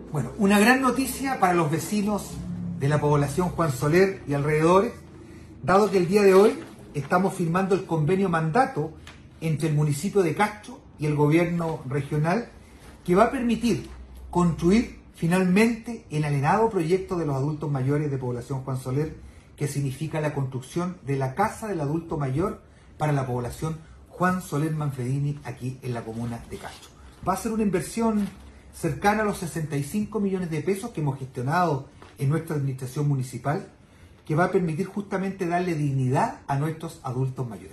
Bueno, una gran noticia para los vecinos de la población Juan Soler y alrededores, dado que el día de hoy estamos firmando el convenio mandato entre el municipio de Castro y el gobierno regional, que va a permitir construir finalmente el anhelado proyecto de los adultos mayores de población Juan Soler, que significa la construcción de la Casa del Adulto Mayor para la población Juan Soler Manfredini aquí en la comuna de Castro. Va a ser una inversión cercana a los 65 millones de pesos que hemos gestionado en nuestra administración municipal, que va a permitir justamente darle dignidad a nuestros adultos mayores.